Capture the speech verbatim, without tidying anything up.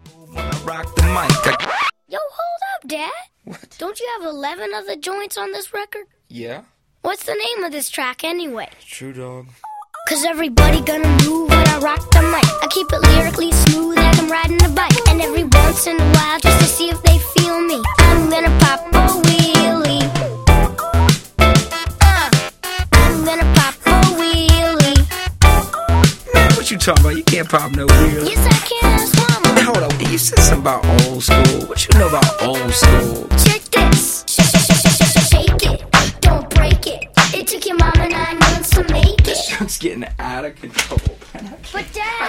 Rock the mic. Yo, hold up, Dad. What? Don't you have eleven other joints on this record? Yeah? What's the name of this track anyway? True, dog. Cause everybody gonna move when I rock the mic. I keep it lyrically smooth like I'm riding a bike. And every once in a while, just to see if they feel me, I'm gonna pop a wheelie. Uh, I'm gonna pop a wheelie. Man, what you talking about? You can't pop no wheelie. Yes, I can, ask Mama. Hey, hold on. You said something about old school. What you know about old school? Check this. Shake it, don't break it. It took your mama nine months to make it. It's getting out of control. But Dad,